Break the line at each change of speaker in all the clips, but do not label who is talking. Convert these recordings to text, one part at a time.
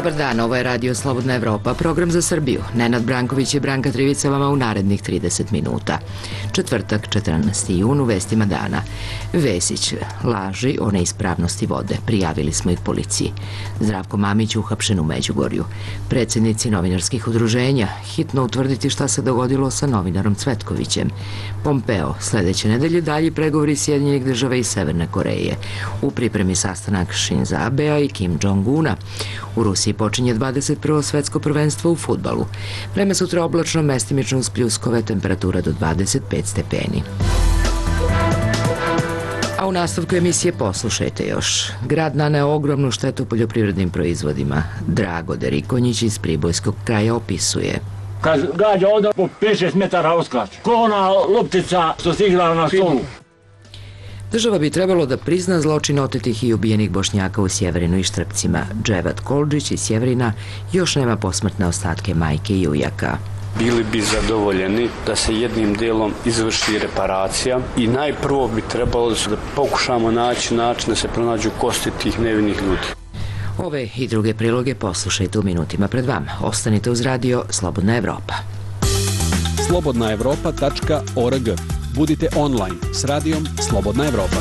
Dobar dan, ovo je Radio Slobodna Evropa, program za Srbiju. Nenad Branković i Branka Trivica vama u narednih 30 minuta. Četvrtak, 14. jun, u vestima dana. Vesić, laži o neispravnosti vode. Prijavili smo ih policiji. Zdravko Mamić uhapšen u Međugorju. Predsjednici novinarskih udruženja, hitno utvrditi šta se dogodilo sa novinarom Cvetkovićem. Pompeo, sledeće nedelje dalji pregovori Sjedinjenih država i Severne Koreje. U pripremi sastanak Shinza Abea i Kim Jong-una. U Rusiji počinje 21. svetsko prvenstvo u fudbalu. Vreme sutra oblačno, mestimično uz pljuskove, temperatura do 25 stepeni. A u nastavku emisije poslušajte još. Grad naneo ogromnu štetu poljoprivrednim proizvodima. Drago Derikonjić iz Pribojskog kraja opisuje.
Kad gađa ovdje po 5-6 metara uskače. Ko ona loptica što se igrala na stolu.
Država bi trebalo da prizna zločin otetih i ubijenih Bošnjaka u Sjeverinu i Štrpcima. Dževat Koldžić iz Sjeverina još nema posmrtne ostatke majke i ujaka.
Bili bi zadovoljeni da se jednim delom izvrši reparacija i najprvo bi trebalo da pokušamo naći način da se pronađu kosti tih nevinih ljudi.
Ove i druge priloge poslušajte u minutima pred vama. Ostanite uz radio Slobodna Evropa.
slobodnaevropa.org. Budite online s radijom Slobodna Evropa.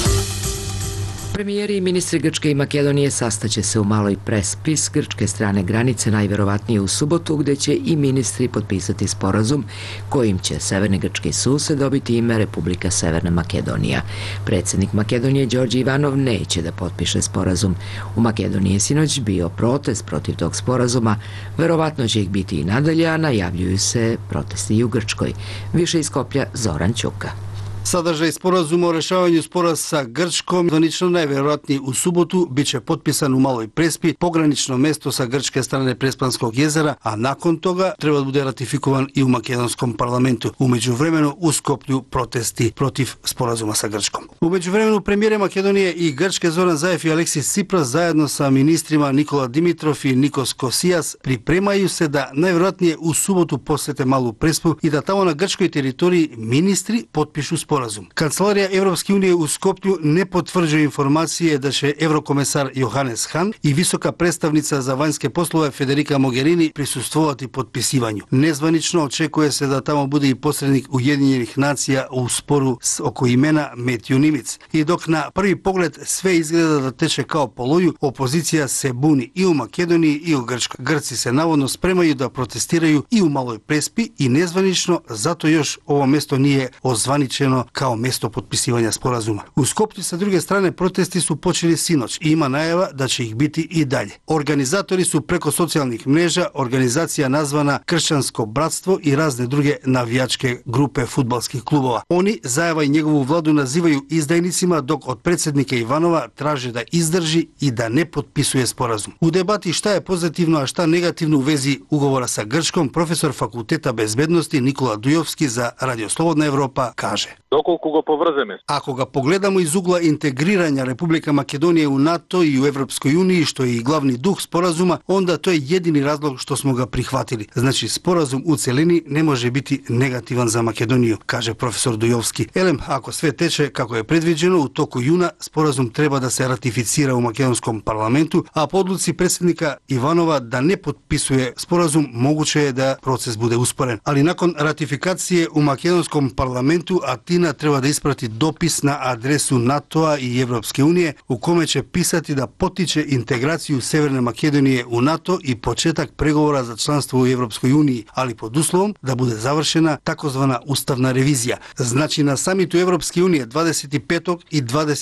Premijeri i ministri Grčke i Makedonije sastaće se u Maloj Prespi s grčke strane granice najverovatnije u subotu, gde će i ministri potpisati sporazum kojim će severni grčki sused dobiti ime Republika Severna Makedonija. Predsjednik Makedonije Đorđe Ivanov neće da potpiše sporazum. U Makedoniji je sinoć bio protest protiv tog sporazuma. Verovatno će ih biti i nadalje, a najavljuju se protesti i u Grčkoj. Više iz Skoplja Zoran Ćuka.
Sadržaj sporazuma o rešavanju spora sa Grčkom, zvanično najverovatnije u subotu, bit će potpisan u Maloj Prespi, pogranično mesto sa grčke strane Prespanskog jezera, a nakon toga treba da bude ratifikovan i u makedonskom parlamentu. U međuvremenu u Skoplju protesti protiv sporazuma sa Grčkom. U međuvremenu premijere Makedonije i Grčke Zoran Zaev i Aleksis Tsipras zajedno sa ministrima Nikola Dimitrov i Nikos Kosijas pripremaju se da najverovatnije u subotu posete Malu Prespu i da tamo na grčkoj teritoriji ministri potpišu sporazum. Kancelarija Evropske unije u Skoplju ne potvrđuje informacije da će eurokomesar Johannes Hahn i visoka predstavnica za vanjske poslove Federica Mogherini prisustvovati potpisivanju. Nezvanično očekuje se da tamo bude i posrednik Ujedinjenih nacija u sporu oko imena Metju Nimic. I dok na prvi pogled sve izgleda da teče kao po loju, opozicija se buni i u Makedoniji i u Grčkoj. Grci se navodno spremaju da protestiraju i u Maloj Prespi i nezvanično, zato još ovo mesto nije ozvaničeno kao mesto potpisivanja sporazuma. U Skoplju sa druge strane protesti su počeli sinoć i ima najava da će ih biti i dalje. Organizatori su preko socijalnih mreža organizacija nazvana Kršćansko bratstvo i razne druge navijačke grupe fudbalskih klubova. Oni Zaeva i njegovu vladu nazivaju izdajnicima, dok od predsjednika Ivanova traže da izdrži i da ne potpisuje sporazum. U debati šta je pozitivno, a šta negativno u vezi ugovora sa Grčkom, profesor Fakulteta bezbednosti Nikola Dujovski za Radio Slobodna Evropa kaže:
Dokoliko ga povrzeme.
Ako ga pogledamo iz ugla integriranja Republika Makedonije u NATO i u Evropskoj uniji, što je i glavni duh sporazuma, onda to je jedini razlog što smo ga prihvatili. Znači, sporazum u celini ne može biti negativan za Makedoniju, kaže profesor Dujovski. Ako sve teče kako je predviđeno, u toku juna sporazum treba da se ratificira u makedonskom parlamentu, a po odluci predsjednika Ivanova da ne potpisuje sporazum, moguće je da proces bude usporen. Ali nakon ratifikacije u makedonskom parlamentu, Atina treba da isprati dopis na adresu NATO-a i Evropske unije u kome će pisati da potiče integraciju Severne Makedonije u NATO i početak pregovora za članstvo u Evropskoj uniji, ali pod uslovom da bude završena takozvana ustavna revizija. Znači, na samitu Evropske unije 25. i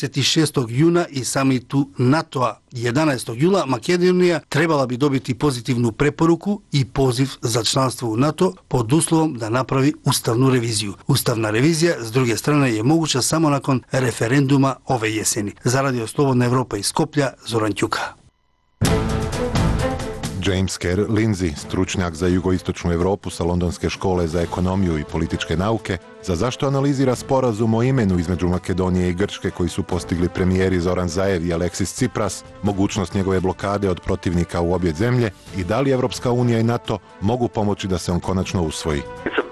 26. juna i samitu NATO-a 11. jula Makedonija trebala bi dobiti pozitivnu preporuku i poziv za članstvo u NATO pod uslovom da napravi ustavnu reviziju. Ustavna revizija, s druge strane, je moguća samo nakon referenduma ove jeseni. Za Radio Slobodna Evropa iz Skoplja, Zoran Ćuka.
James Kerr Lindsay, stručnjak za jugoistočnu Evropu sa Londonske škole za ekonomiju i političke nauke, za zašto analizira sporazum o imenu između Makedonije i Grčke koji su postigli premijeri Zoran Zaev i Aleksis Tsipras, mogućnost njegove blokade od protivnika u obje zemlje i da li Evropska unija i NATO mogu pomoći da se on konačno usvoji.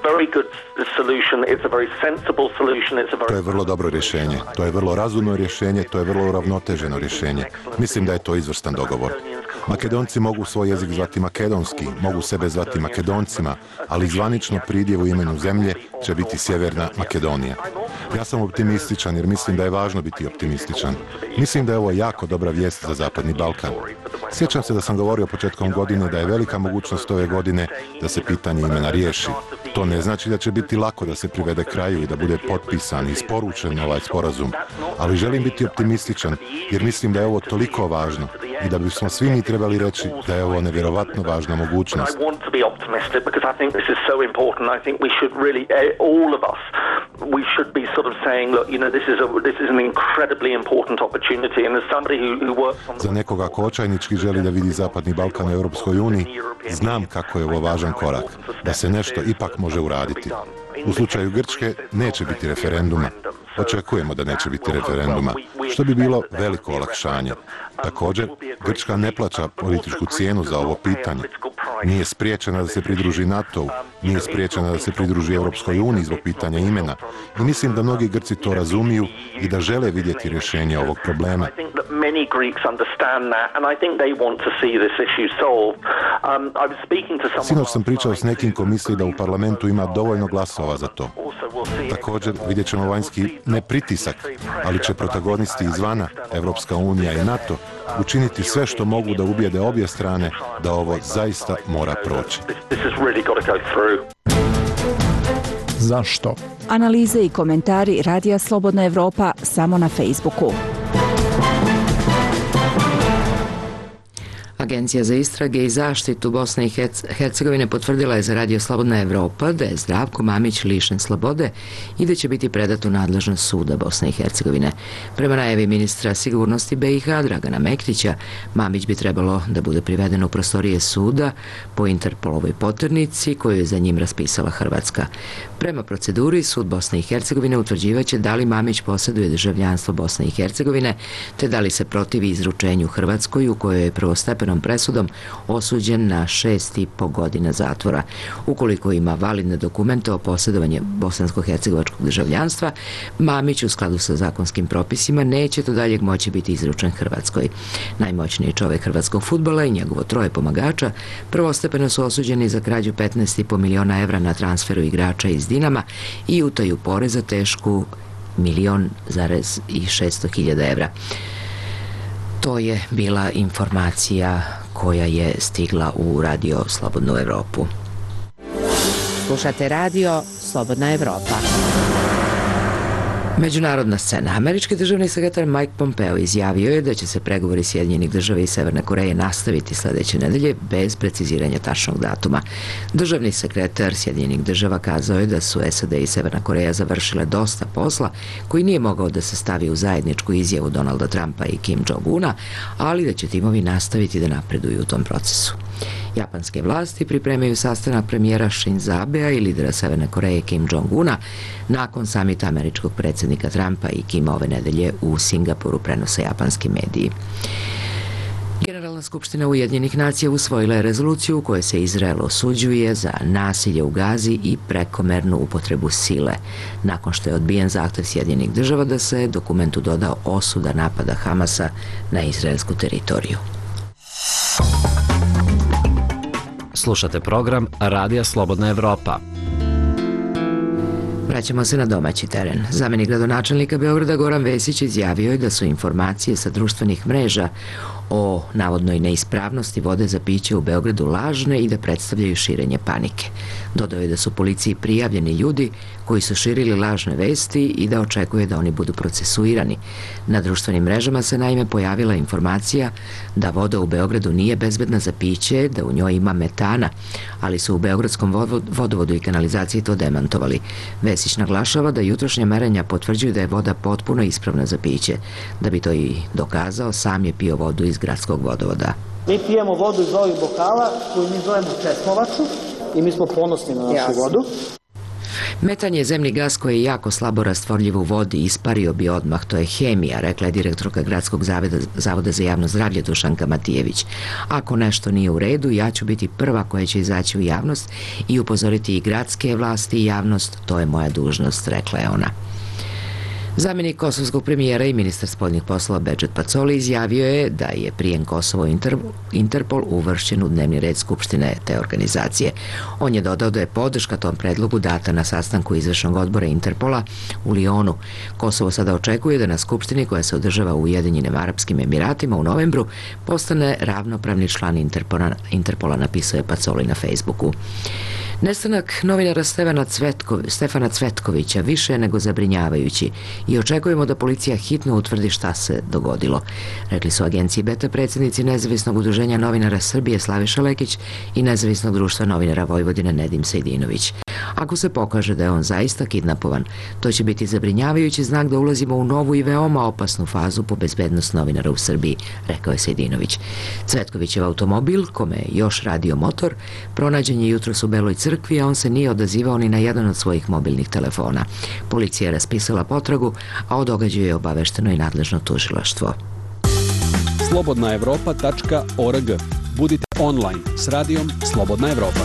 To je vrlo dobro rješenje, to je vrlo razumno rješenje, to je vrlo uravnoteženo rješenje. Mislim da je to izvrstan dogovor. Makedonci mogu svoj jezik zvati makedonski, mogu sebe zvati Makedoncima, ali zvanično pridjev u imenu zemlje će biti Sjeverna Makedonija. Ja sam optimističan jer mislim da je važno biti optimističan. Mislim da je ovo jako dobra vijest za Zapadni Balkan. Sjećam se da sam govorio početkom godine da je velika mogućnost ove godine da se pitanje imena riješi. To ne znači da će biti lako da se privede kraju i da bude potpisan i isporučen ovaj sporazum, ali želim biti optimističan jer mislim da je ovo toliko važno i da bismo svi mi trebali reći da je ovo nevjerovatno važna mogućnost. Za nekoga ko očajnički želi da vidi Zapadni Balkan u Europskoj uniji, znam kako je ovo važan korak, da se nešto ipak može uraditi. U slučaju Grčke neće biti referenduma. Očekujemo da neće biti referenduma, što bi bilo veliko olakšanje. Također, Grčka ne plaća političku cijenu za ovo pitanje. Nije spriječena da se pridruži NATO-u, nije spriječena da se pridruži Europskoj uniji zbog pitanja imena. I mislim da mnogi Grci to razumiju i da žele vidjeti rješenje ovog problema. Sinoć sam pričao s nekim ko misli da u parlamentu ima dovoljno glasova za to. Također vidjet ćemo vanjski ne pritisak, ali će protagonisti izvana, Europska unija i NATO, učiniti sve što mogu da ubijede obje strane da ovo zaista mora proći.
Zašto?
Analize i komentari Radija Slobodna Evropa samo na Facebooku.
Agencija za istrage i zaštitu Bosne i Hercegovine potvrdila je za Radio Slobodna Evropa da je Zdravko Mamić lišen slobode i da će biti predat u nadležnost suda Bosne i Hercegovine. Prema najavi ministra sigurnosti BiH Dragana Mektića, Mamić bi trebalo da bude priveden u prostorije suda po Interpolovoj poternici koju je za njim raspisala Hrvatska. Prema proceduri, sud Bosne i Hercegovine utvrđivaće da li Mamić posjeduje državljanstvo Bosne i Hercegovine, te da li se protivi izručenju Hrvatskoj u kojoj je prvostepenom presudom osuđen na 6,5 godina zatvora. Ukoliko ima validne dokumente o posjedovanju bosansko-hercegovačkog državljanstva, Mamić u skladu sa zakonskim propisima neće do daljeg moći biti izručen Hrvatskoj. Najmoćniji čovjek hrvatskog fudbala i njegovo 3 pomagača prvostepeno su osuđeni za krađu 15,5 miliona evra na transferu igrača iz Dinama i utaju poreza tešku 1,6 evra. To je bila informacija koja je stigla u Radio Slobodnu Evropu. Slušate Radio Slobodna Evropa. Međunarodna scena. Američki državni sekretar Mike Pompeo izjavio je da će se pregovori Sjedinjenih Država i Severne Koreje nastaviti sljedeće nedelje bez preciziranja tačnog datuma. Državni sekretar Sjedinjenih Država kazao je da su SAD i Severna Koreja završile dosta posla koji nije mogao da se stavi u zajedničku izjavu Donalda Trumpa i Kim Jong-una, ali da će timovi nastaviti da napreduju u tom procesu. Japanske vlasti pripremaju sastanak premijera Shinzo Abea i lidera Severne Koreje Kim Jong-una nakon samita američkog predsjednika Trumpa i Kima ove nedelje u Singapuru, prenose japanski mediji. Generalna skupština Ujedinjenih nacija usvojila je rezoluciju u kojoj se Izrael osuđuje za nasilje u Gazi i prekomernu upotrebu sile, nakon što je odbijen zahtjev Sjedinjenih Država da se dokumentu doda osuda napada Hamasa na izraelsku teritoriju.
Slušate program Radija Slobodna Evropa.
Vraćamo se na domaći teren. Zamjenik gradonačelnika Beograda Goran Vesić izjavio je da su informacije sa društvenih mreža o navodnoj neispravnosti vode za piće u Beogradu lažne i da predstavljaju širenje panike. Dodao je da su policiji prijavljeni ljudi koji su širili lažne vesti i da očekuje da oni budu procesuirani. Na društvenim mrežama se naime pojavila informacija da voda u Beogradu nije bezbedna za piće, da u njoj ima metana, ali su u Beogradskom vodovodu i kanalizaciji to demantovali. Vesić naglašava da jutrošnja merenja potvrđuju da je voda potpuno ispravna za piće. Da bi to i dokazao, sam je pio vodu iz gradskog vodovoda.
Mi pijemo vodu iz ovih bokala koju mi zovemo Česlovaču i mi smo ponosni na našu vodu.
Metan je zemni gas koji je jako slabo rastvorljiv u vodi, ispario bi odmah, to je hemija, rekla je direktorka Gradskog zavoda za javno zdravlje Dušanka Matijević. Ako nešto nije u redu, ja ću biti prva koja će izaći u javnost i upozoriti i gradske vlasti i javnost, to je moja dužnost, rekla je ona. Zamenik kosovskog premijera i ministar spoljnih poslova Bedžet Pacoli izjavio je da je prijem Kosovo Interpol uvršćen u dnevni red Skupštine te organizacije. On je dodao da je podrška tom predlogu data na sastanku izvršnog odbora Interpola u Lionu. Kosovo sada očekuje da na Skupštini koja se održava u Ujedinjenim Arapskim Emiratima u novembru postane ravnopravni član Interpola, napisao je Pacoli na Facebooku. Nestanak novinara Stefana Cvetkovića više je nego zabrinjavajući i očekujemo da policija hitno utvrdi šta se dogodilo, rekli su agenciji Beta predsjednici Nezavisnog udruženja novinara Srbije Slaviša Lekić i Nezavisnog društva novinara Vojvodine Nedim Sejdinović. Ako se pokaže da je on zaista kidnapovan, to će biti zabrinjavajući znak da ulazimo u novu i veoma opasnu fazu po bezbednost novinara u Srbiji, rekao je Sejdinović. Cvetkovićev automobil, kome je još radio motor, pronađen je jutros u Beloj Crkvi, a on se nije odazivao ni na jedan od svojih mobilnih telefona. Policija je raspisala potragu, a o događaju je obavešteno i nadležno tužilaštvo.
slobodnaevropa.org. Budite online s radijom Slobodna Evropa.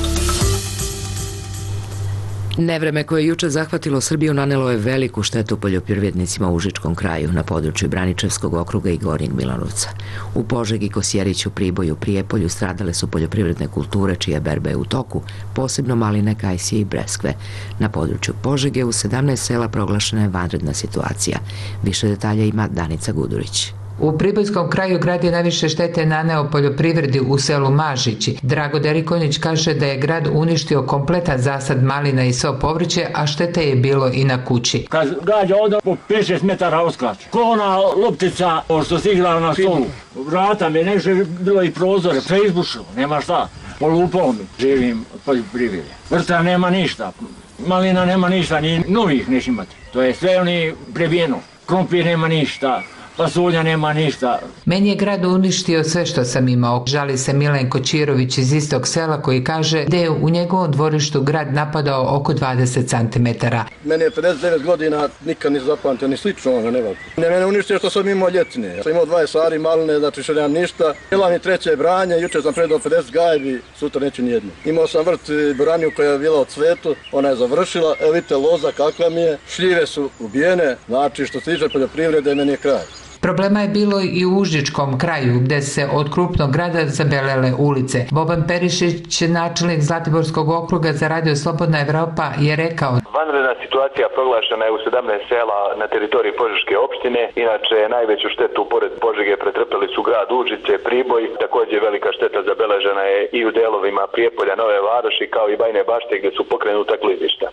Nevreme koje je juče zahvatilo Srbiju nanelo je veliku štetu poljoprivrednicima u Užičkom kraju, na području Braničevskog okruga i Gornjeg Milanovca. U Požegi, Kosjeriću, Priboju, Prijepolju stradale su poljoprivredne kulture čija berba je u toku, posebno maline, kajsije i breskve. Na području Požege u 17 sela proglašena je vanredna situacija. Više detalja ima Danica Gudurić.
U Pribojskom kraju grad je najviše štete naneo poljoprivredi u selu Mažići. Drago Derikonić kaže da je grad uništio kompletan zasad malina i svo povrće, a štete je bilo i na kući.
Kad gađa ovdje po 5-6 metara uskače. Ko ona loptica što se igrala na stolu. Vrata mi nešto bilo i prozore, sve izbušilo, nema šta. Polupalo mi, živim od poljoprivrede. Vrta nema ništa, malina nema ništa, ni novih neš imati. To je sve oni prebijeno. Krompir nema ništa. Pasulja nema ništa.
Meni je grad uništio sve što sam imao. Žali se Milenko Čirović iz istog sela koji kaže da je u njegovom dvorištu grad napadao oko 20 cm.
Meni je 59 godina, nikad nisam zapamtio, ni slično ono ne valko. Mene uništio što sam imao ljetine. Ja sam imao 20 ari maline, znači što nemam ništa. Bila mi treće branje, jučer sam predao 50 gajbi, sutra neću nijedno. Imao sam vrt branju koja je bila od cvetu, ona je završila, evo vidite loza kakva mi je, šljive su ubijene, znači što se tiče poljoprivrede, meni je kraj.
Problema je bilo i u Užičkom kraju, gde se od krupnog grada zabelele ulice. Boban Perišić, načelnik Zlatiborskog okruga za Radio Slobodna Evropa, je rekao:
Vanredna situacija proglašena je u 17 sela na teritoriji Požeške opštine. Inače, najveću štetu pored Požege pretrpeli su grad Užice, Priboj. Također velika šteta zabeležena je i u delovima Prijepolja, Nove Varoši, kao i Bajne Bašte, gdje su pokrenuta klizišta.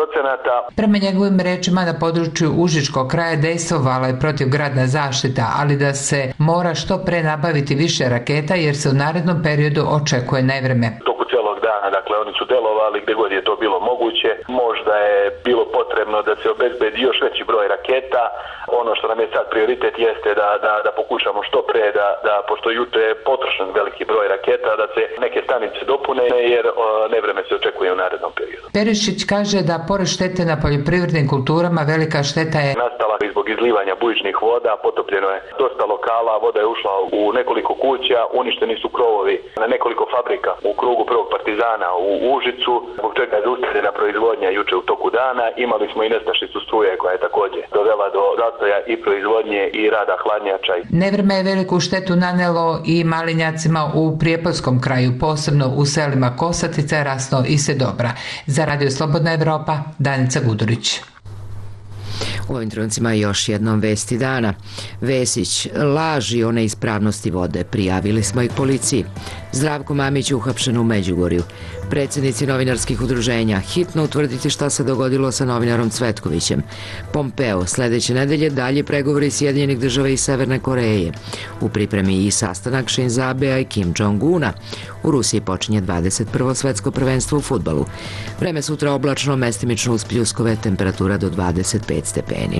Prema njegovim rečima, na području Užičkog kraja dejstvovala je protivgradna zaštita, ali da se mora što pre nabaviti više raketa jer se u narednom periodu očekuje nevreme.
Toku celog dana, dakle oni su delovali gdje god je to bilo moguće. Možda je bilo potrebno da se obezbedi još veći broj raketa. Ono što nam je sad prioritet jeste da pokušamo što pre da pošto juče je potrošen veliki broj raketa, da se neke stanice dopune jer nevreme se očekuje u narednom periodu.
Perišić kaže da pored štete na poljoprivrednim kulturama velika šteta je
nastala zbog izlivanja bujičnih voda, potopljeno je dosta lokala, voda je ušla u nekoliko kuća, uništeni su krovovi na nekoliko fabrika u krugu prvog Partizana u Užicu, zbog čega je zaustavljena proizvodnja juče u toku dana. Imali smo i nestašicu struje koja je također dovela do zastoja i proizvodnje i rada hladnjača.
Nevreme je veliku štetu nanelo i malinjacima u Prijepolskom kraju, posebno u selima Kosatica, Rasno i Sedobra. Za Radio Slobodna Evropa, Danica Gudurić.
U ovim trenucima još jednom vesti dana. Vesić, laži o neispravnosti vode. Prijavili smo ih policiji. Zdravko Mamić uhapšen u Međugorju. Predsjednici novinarskih udruženja hitno utvrditi šta se dogodilo sa novinarom Cvetkovićem. Pompeo, sledeće nedelje dalje pregovori Sjedinjenih država i Severne Koreje. U pripremi i sastanak Shinza Abea i Kim Jong-una. U Rusiji počinje 21. svetsko prvenstvo u fudbalu. Vreme sutra oblačno, mestimično uz pljuskove, temperatura do 25 stepeni.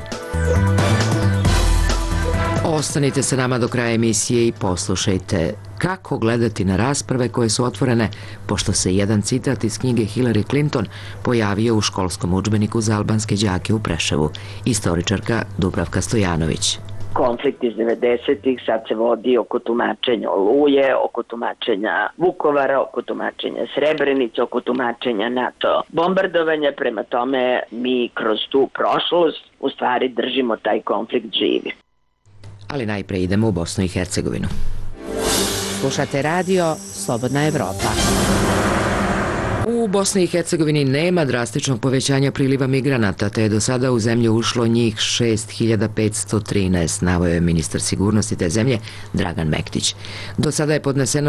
Ostanite sa nama do kraja emisije i poslušajte kako gledati na rasprave koje su otvorene, pošto se jedan citat iz knjige Hillary Clinton pojavio u školskom udžbeniku za albanske đake u Preševu. Istoričarka Dubravka Stojanović.
konflikt iz 90-ih, sad se vodi oko tumačenja Oluje, oko tumačenja Vukovara, oko tumačenja Srebrenice, oko tumačenja NATO bombardovanja. Prema tome, mi kroz tu prošlost u stvari držimo taj konflikt živi.
Ali najpre idemo u Bosnu i Hercegovinu. Slušate radio Slobodna Evropa. U Bosni i Hercegovini nema drastičnog povećanja priliva migranata, te je do sada u zemlju ušlo njih 6513, naveo je ministar sigurnosti te zemlje Dragan Mektić. Do sada je podneseno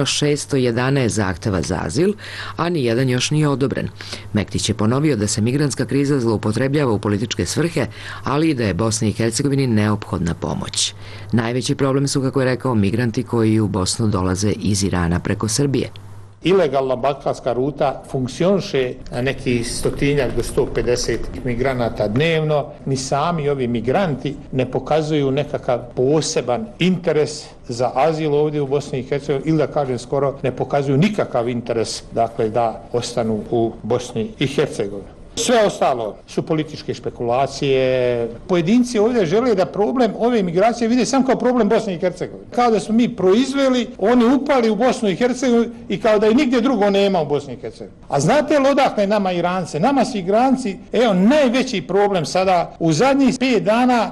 611 zahteva za azil, a nijedan još nije odobren. Mektić je ponovio da se migrantska kriza zloupotrebljava u političke svrhe, ali i da je Bosni i Hercegovini neophodna pomoć. Najveći problem su, kako je rekao, migranti koji u Bosnu dolaze iz Irana preko Srbije.
Ilegalna balkanska ruta funkcioniše na neki 100 do 150 migranata dnevno. Ni sami ovi migranti ne pokazuju nekakav poseban interes za azil ovdje u Bosni i Hercegovini, ili da kažem skoro ne pokazuju nikakav interes, dakle, da ostanu u Bosni i Hercegovini. Sve ostalo su političke špekulacije. Pojedinci ovdje žele da problem ove migracije vide samo kao problem Bosne i Hercegovine. Kao da smo mi proizveli, oni upali u Bosnu i Hercegovinu i kao da i nigdje drugo nema u Bosni i Hercegovini. A znate li odakle nama Irance? Nama su Iranci, najveći problem sada u zadnjih 5 dana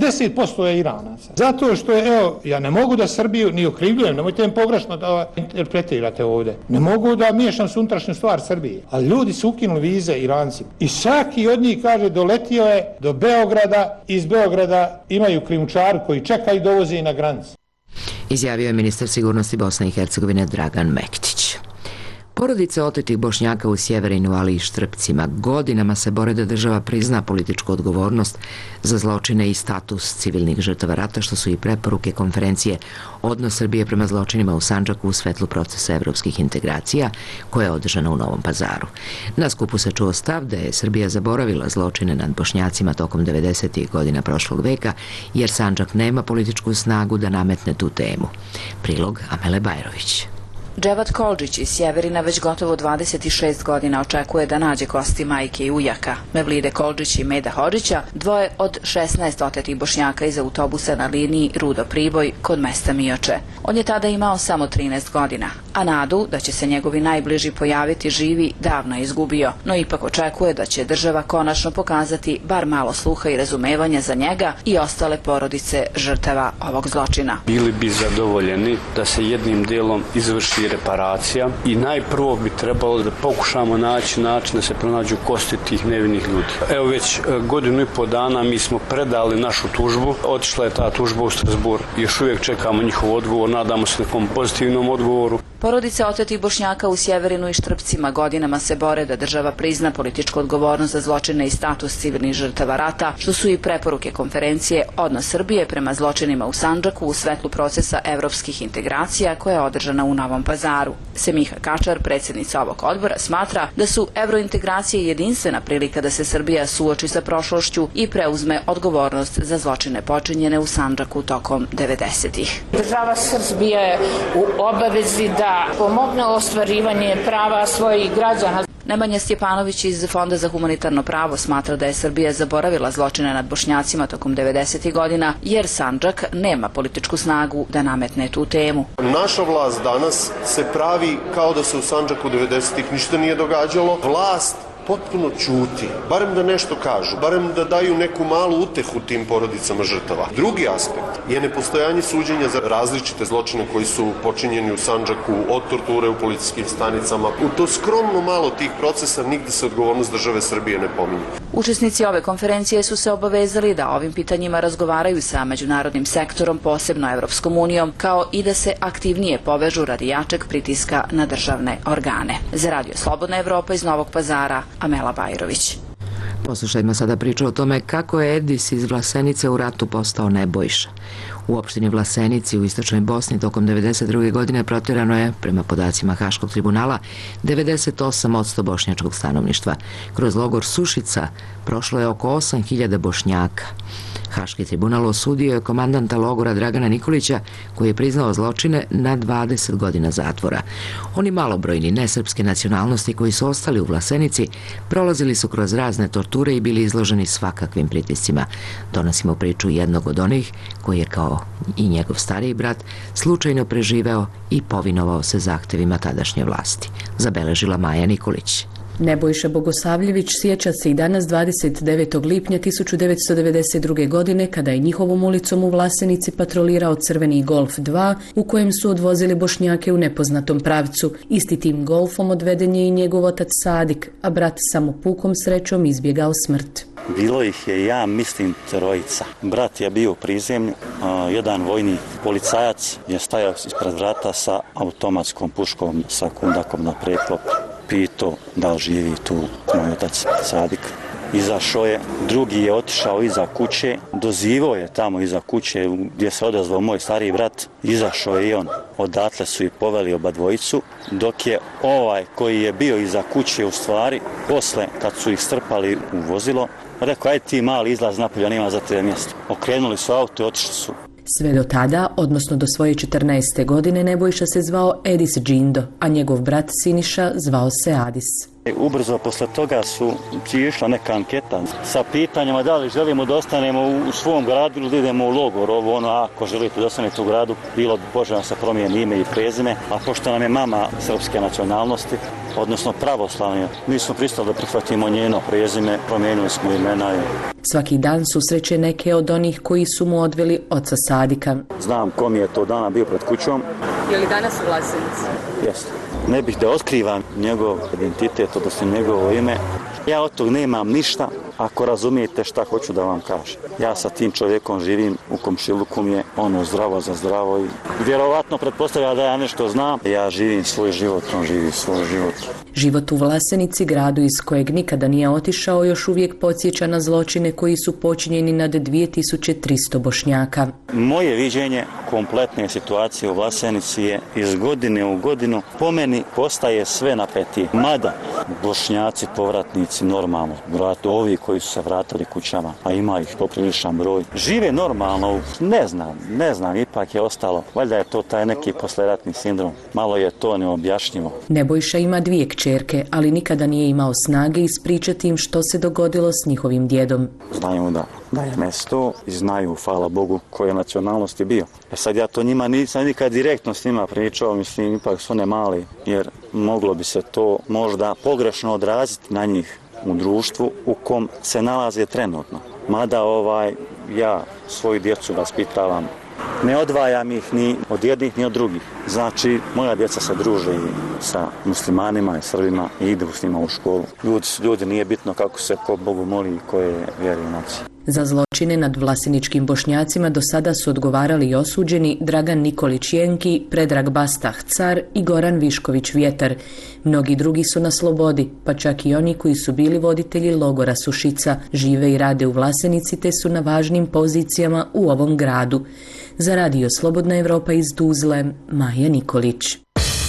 80% je Iranaca. Zato što ja ne mogu da Srbiju ni okrivljujem, nemojte im pogrešno da interpretirate ovdje. Ne mogu da miješam s unutrašnju stvar Srbije. Ali ljudi su ukinuli vize Iranci. I svaki od njih kaže doletio je do Beograda, iz Beograda imaju krijumčari koji čekaju i dovoze i na granici.
Izjavio je ministar sigurnosti Bosne i Hercegovine Dragan Mektić. Porodice otetih Bošnjaka u Sjeverinu, ali i Štrpcima, godinama se bore da država prizna političku odgovornost za zločine i status civilnih žrtava rata, što su i preporuke konferencije Odnos Srbije prema zločinima u Sandžaku u svetlu procesa evropskih integracija, koja je održana u Novom Pazaru. Na skupu se čuo stav da je Srbija zaboravila zločine nad Bošnjacima tokom 90. godina prošlog veka, jer Sandžak nema političku snagu da nametne tu temu. Prilog Amele Bajrović.
Dževat Koldžić iz Sjeverina već gotovo 26 godina očekuje da nađe kosti majke i ujaka. Mevlide Koldžić i Meda Hodžića, dvoje od 16 otetih Bošnjaka iz autobusa na liniji Rudo-Priboj kod mesta Mioče. On je tada imao samo 13 godina, a nadu da će se njegovi najbliži pojaviti živi davno je izgubio, no ipak očekuje da će država konačno pokazati bar malo sluha i razumevanja za njega i ostale porodice žrtava ovog zločina.
Bili bi zadovoljeni da se jednim delom izvrši reparacija i najprvo bi trebalo da pokušamo naći način da se pronađu kosti tih nevinih ljudi. Evo već 1,5 godinu dana mi smo predali našu tužbu, otišla je ta tužba u Strasbourg, još uvijek čekamo njihov odgovor, nadamo se nekom pozitivnom odgovoru.
Porodice otetih Bošnjaka u Sjeverinu i Štrpcima godinama se bore da država prizna političku odgovornost za zločine i status civilnih žrtava rata, što su i preporuke konferencije Odnos Srbije prema zločinima u Sandžaku u svetlu procesa evropskih integracija koja je održana u Novom Pazaru. Semiha Kačar, predsjednica ovog odbora, smatra da su evrointegracije jedinstvena prilika da se Srbija suoči sa prošlošću i preuzme odgovornost za zločine počinjene u Sandžaku tokom 90-ih.
Država Srbija je u obavezi da pomogne ostvarivanje prava svojih građana.
Nemanja Stjepanović iz Fonda za humanitarno pravo smatra da je Srbija zaboravila zločine nad Bošnjacima tokom 90. godina, jer Sandžak nema političku snagu da nametne tu temu.
Naša vlast danas se pravi kao da se u Sandžaku 90. ništa nije događalo. Vlast potpuno ćuti, barem da nešto kažu, barem da daju neku malu utehu tim porodicama žrtava. Drugi aspekt je nepostojanje suđenja za različite zločine koji su počinjeni u Sandžaku, od torture u policijskim stanicama. U to skromno malo tih procesa nigde se odgovornost države Srbije ne pominje.
Učesnici ove konferencije su se obavezali da ovim pitanjima razgovaraju sa međunarodnim sektorom, posebno Evropskom unijom, kao i da se aktivnije povežu radi jačeg pritiska na državne organe. Za Radio Slobodna Evropa iz Novog Pazara, Amela Bajrović.
Poslušajmo sada priču o tome kako je Edis iz Vlasenice u ratu postao Nebojša. U opštini Vlasenici u istočnoj Bosni tokom 1992. godine protjerano je, prema podacima Haškog tribunala, 98% bošnjačkog stanovništva. Kroz logor Sušica prošlo je oko 8000 Bošnjaka. Haški tribunal osudio je komandanta logora Dragana Nikolića, koji je priznao zločine, na 20 godina zatvora. Oni malobrojni nesrpske nacionalnosti koji su ostali u Vlasenici prolazili su kroz razne torture i bili izloženi svakakvim pritiscima. Donosimo priču jednog od onih koji je, kao i njegov stariji brat, slučajno preživeo i povinovao se zahtevima tadašnje vlasti. Zabeležila Maja Nikolić.
Nebojša Bogosavljević sjeća se i danas 29. lipnja 1992. godine kada je njihovom ulicom u Vlasenici patrolirao crveni Golf 2 u kojem su odvozili Bošnjake u nepoznatom pravcu. Isti tim Golfom odveden je i njegov otac Sadik, a brat samo pukom srećom izbjegao smrt.
Bilo ih je, ja mislim, trojica. Brat je bio u prizemlju, jedan vojni policajac je stajao ispred vrata sa automatskom puškom sa kundakom na preklop. Pitao da li živi tu moj otac Sadik. Izašao je, drugi je otišao iza kuće, dozivao je tamo iza kuće gdje se odazvao moj stariji brat, izašao je i on. Odatle su ih poveli oba dvojicu, dok je ovaj koji je bio iza kuće u stvari, posle kad su ih strpali u vozilo, rekao, ajde ti mali izlaz napolje, nema za tebe mjesto. Okrenuli su auto i otišli su.
Sve do tada, odnosno do svoje 14. godine, Nebojša se zvao Edis Džindo, a njegov brat Siniša zvao se Adis.
Ubrzo posle toga su išla neka anketa sa pitanjima da li želimo da ostanemo u svom gradu ili da idemo u logor. Ovo ono, ako želite da ostanete u gradu, bilo Bože nam se promijeni ime i prezime, a pošto nam je mama srpske nacionalnosti, odnosno pravoslavne, mi smo pristali da prihvatimo njeno prezime, promijenili smo imena.
Svaki dan susreće neke od onih koji su mu odveli oca Sadika.
Znam kom je to dana bio pred kućom.
Je li danas u Vlasenici?
Jeste. Ne bih da otkrivam njegov identitet, odnosno njegovo ime. Ja od tog nemam ništa, ako razumijete šta hoću da vam kažem. Ja sa tim čovjekom živim, u komšiluku mi je ono zdravo za zdravo i vjerovatno pretpostavlja da ja nešto znam. Ja živim svoj život, on živi svoj život.
Život u Vlasenici, gradu iz kojeg nikada nije otišao, još uvijek podsjeća na zločine koji su počinjeni nad 2300 Bošnjaka.
Moje viđenje kompletne situacije u Vlasenici je iz godine u godinu po meni postaje sve napetije. Mada Bošnjaci povratnici normalno, brate, ovi koji su se vratili kućama, a ima ih popriličan broj, žive normalno, ne znam, ipak je ostalo. Valjda je to taj neki posleratni sindrom. Malo je to neobjašnjivo.
Nebojša ima 2 kćerke, ali nikada nije imao snage ispričati im što se dogodilo s njihovim djedom.
Znaju da je mesto i znaju, hvala Bogu, koje nacionalnosti bio. Sad ja to njima nisam nikad direktno s njima pričao, mislim, ipak su one mali, jer moglo bi se to možda pogrešno odraziti na njih u društvu u kom se nalaze trenutno. Mada ja svoju djecu vaspitavam, ne odvajam ih ni od jednih ni od drugih. Znači, moja djeca se druže i sa muslimanima i Srbima i idu s njima u školu. Ljudi nije bitno kako se ko Bogu moli i koje vjeri i nacije.
Za zločine nad vlaseničkim Bošnjacima do sada su odgovarali i osuđeni Dragan Nikolić Jenki, Predrag Bastah Car i Goran Višković Vjetar. Mnogi drugi su na slobodi, pa čak i oni koji su bili voditelji logora Sušica, žive i rade u Vlasenici te su na važnim pozicijama u ovom gradu. Za Radio Slobodna Evropa iz Tuzle, Maja Nikolić.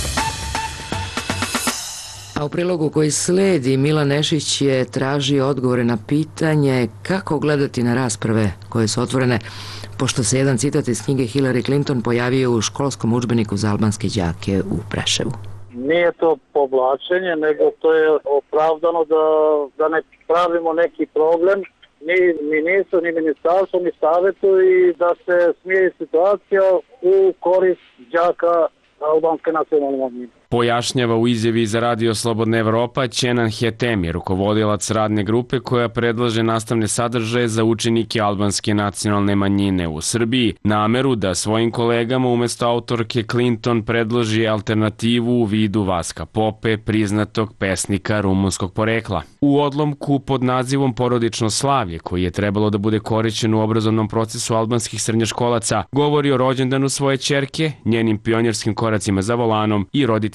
A u prilogu koji sledi, Milan Nešić je tražio odgovore na pitanje kako gledati na rasprave koje su otvorene, pošto se jedan citat iz knjige Hillary Clinton pojavio u školskom udžbeniku za albanske đake u Preševu.
Nije to povlačenje, nego to je opravdano da ne pravimo neki problem, ni ministru, ni ministarstvu, ni savjetu i da se smije situacija u korist đaka albanske nacionalne manjine.
Pojašnjava u izjavi za Radio Slobodna Evropa Kenan Hetemi, rukovodilac radne grupe koja predlaže nastavne sadržaje za učenike albanske nacionalne manjine u Srbiji, nameru da svojim kolegama umjesto autorke Clinton predloži alternativu u vidu Vaska Pope, priznatog pesnika rumunskog porekla. U odlomku pod nazivom Porodično slavlje, koji je trebalo da bude korišćen u obrazovnom procesu albanskih srednjoškolaca, govori o rođendanu svoje ćerke, njenim pionirskim koracima za volanom i roditeljima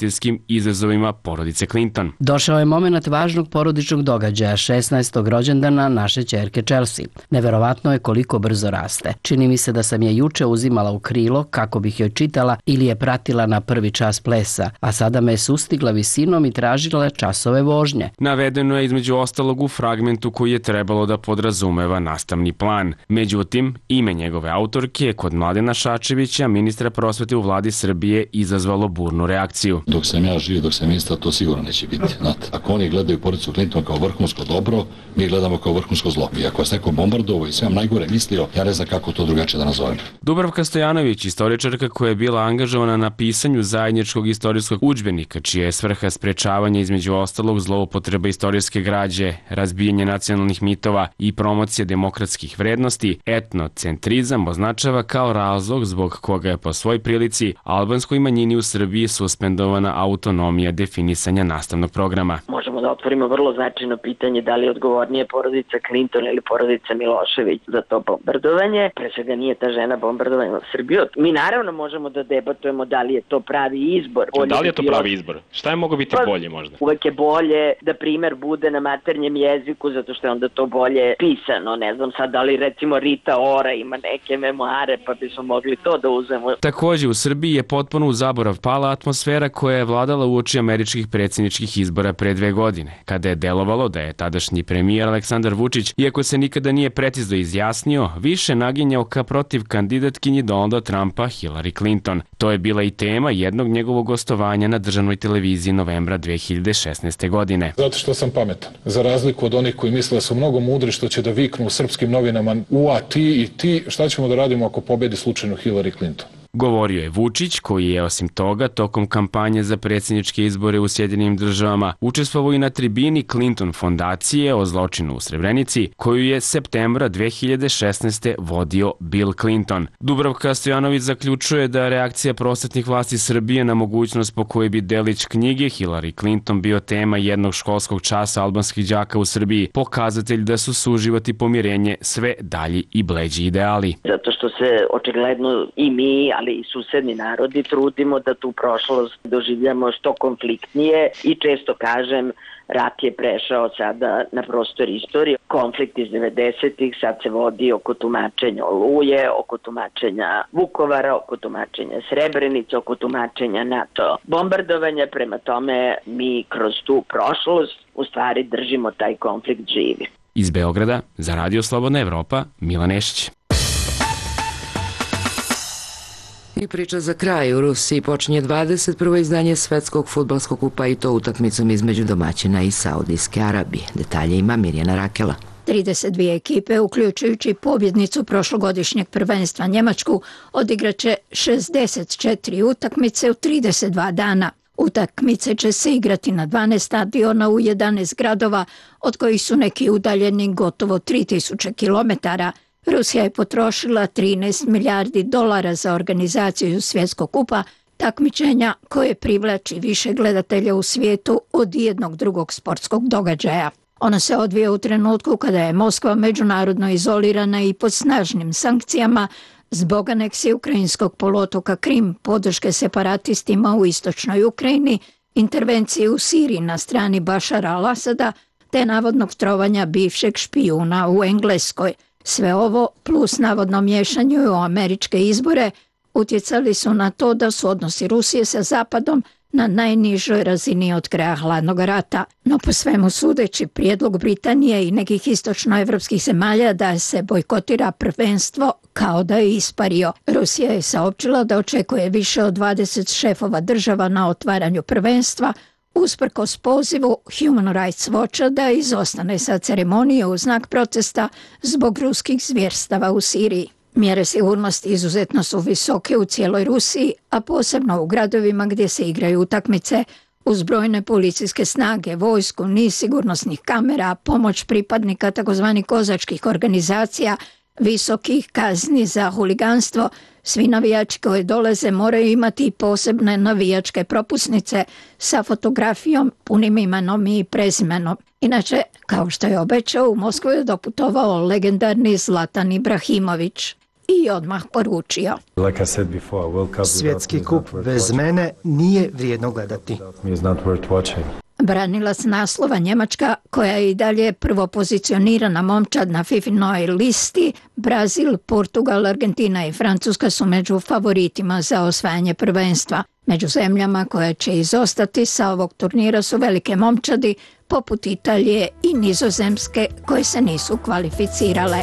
obiteljskim izazovima porodice Clinton.
Došao je moment važnog porodičnog događaja, 16. rođendana naše ćerke Chelsea. Neverovatno je koliko brzo raste. Čini mi se da sam je juče uzimala u krilo kako bih joj čitala ili je pratila na prvi čas plesa, a sada me je sustigla visinom i tražila časove vožnje.
Navedeno je između ostalog u fragmentu koji je trebalo da podrazumeva nastavni plan. Međutim, ime njegove autorke kod Mladena Šačevića, ministra prosvete u vladi Srbije, izazvalo burnu reakciju.
Dok sam ja živ, dok sam ministar, to sigurno neće biti. Znate, ako oni gledaju porodicu Clinton kao vrhunsko dobro, mi gledamo kao vrhunsko zlo. I ako je neko bombardovao i sve vam najgore mislio, ja ne znam kako to drugačije da nazovem.
Dubravka Stojanović, istoričarka koja je bila angažovana na pisanju zajedničkog istorijskog udžbenika, čija je svrha sprečavanja između ostalog zloupotreba istorijske građe, razbijanje nacionalnih mitova i promocije demokratskih vrednosti, etnocentrizam označava kao razlog zbog koga je po svoj prilici albanskoj manjini u Srbiji suspendovana autonomija definisanja nastavnog programa.
Možemo da otvorimo vrlo značajno pitanje da li je odgovornije porodica Clinton ili porodica Milošević za to bombardovanje. Pre svega nije ta žena bombardovala Srbiju. Mi naravno možemo da debatujemo da li je to pravi izbor.
Da li je to pravi izbor? Šta je moglo biti bolje možda?
Uvek je bolje da primer bude na maternjem jeziku zato što je onda to bolje pisano. Ne znam sad da li recimo Rita Ora ima neke memoare pa bismo mogli to da uzmemo.
Takođe u Srbiji je potpuno u zaborav pala atmosfera koja je vladala uoči američkih predsjedničkih izbora pre 2 godine, kada je delovalo da je tadašnji premijer Aleksandar Vučić, iako se nikada nije precizno izjasnio, više naginjao ka protiv kandidatkinji Donalda Trumpa Hillary Clinton. To je bila i tema jednog njegovog gostovanja na državnoj televiziji novembra 2016. godine.
Zato što sam pametan. Za razliku od onih koji misle da su mnogo mudri što će da viknu u srpskim novinama ti i ti, šta ćemo da radimo ako pobedi slučajno Hillary Clinton?
Govorio je Vučić, koji je osim toga tokom kampanje za predsjedničke izbore u Sjedinjenim Državama učestvovao i na tribini Clinton fondacije o zločinu u Srebrenici, koju je septembra 2016. vodio Bill Clinton. Dubravka Stojanović zaključuje da reakcija prosvetnih vlasti Srbije na mogućnost po kojoj bi delić knjige Hillary Clinton bio tema jednog školskog časa albanskih đaka u Srbiji, pokazatelj da su suživot i pomirenje sve dalji i bleđi ideali.
Zato što se očigledno i mi, ali i susedni narodi trudimo da tu prošlost doživljamo što konfliktnije i često kažem rat je prešao sada na prostor istorije. Konflikt iz 90-ih sad se vodi oko tumačenja Oluje, oko tumačenja Vukovara, oko tumačenja Srebrenice, oko tumačenja NATO bombardovanja. Prema tome mi kroz tu prošlost u stvari držimo taj konflikt živi.
Iz Beograda za Radio Slobodna Evropa, Milan Nešić.
I priča za kraj. U Rusiji počinje 21. izdanje Svetskog fudbalskog kupa i to utakmicom između domaćina i Saudijske Arabije. Detalje ima Mirjana Rakela.
32 ekipe, uključujući pobjednicu prošlogodišnjeg prvenstva Njemačku, odigraće 64 utakmice u 32 dana. Utakmice će se igrati na 12 stadiona u 11 gradova, od kojih su neki udaljeni gotovo 3000 kilometara. Rusija je potrošila 13 milijardi dolara za organizaciju Svjetskog kupa, takmičenja koje privlači više gledatelja u svijetu od jednog drugog sportskog događaja. Ono se odvija u trenutku kada je Moskva međunarodno izolirana i pod snažnim sankcijama zbog aneksije ukrajinskog poluotoka Krim, podrške separatistima u istočnoj Ukrajini, intervencije u Siriji na strani Bašara al-Asada te navodnog trovanja bivšeg špijuna u Engleskoj. Sve ovo, plus navodno miješanje u američke izbore, utjecali su na to da su odnosi Rusije sa Zapadom na najnižoj razini od kraja hladnog rata. No po svemu sudeći, prijedlog Britanije i nekih istočnoevropskih zemalja da se bojkotira prvenstvo kao da je ispario. Rusija je saopćila da očekuje više od 20 šefova država na otvaranju prvenstva, usprkos pozivu Human Rights Watcha da izostane sa ceremonije u znak protesta zbog ruskih zvjerstava u Siriji. Mjere sigurnosti izuzetno su visoke u cijeloj Rusiji, a posebno u gradovima gdje se igraju utakmice, uz brojne policijske snage, vojsku, niz sigurnosnih kamera, pomoć pripadnika tzv. Kozačkih organizacija, visokih kazni za huliganstvo. Svi navijači koji dolaze moraju imati posebne navijačke propusnice sa fotografijom, punim imenom i prezimenom. Inače, kao što je obećao, u Moskvu je doputovao legendarni Zlatan Ibrahimović. i odmah poručio.
Svjetski kup bez mene nije vrijedno gledati.
Branilac naslova Njemačka, koja je i dalje prvopozicionirana momčad na FIFInoj listi, Brazil, Portugal, Argentina i Francuska su među favoritima za osvajanje prvenstva. Među zemljama koje će izostati sa ovog turnira su velike momčadi, poput Italije i Nizozemske, koje se nisu kvalificirale.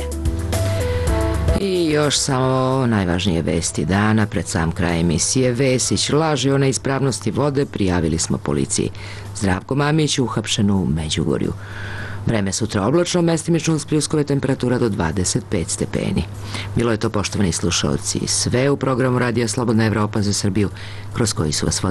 I još samo najvažnije vesti dana pred sam kraj emisije. Vesić laži o neispravnosti vode, prijavili smo policiji. Zdravko Mamić uhapšen u Međugorju. Vreme sutra oblačno, mestimično uz pljuskove, temperatura do 25 stepeni. Bilo je to, poštovani slušaoci, sve u programu Radija Slobodna Evropa za Srbiju, kroz koji su vas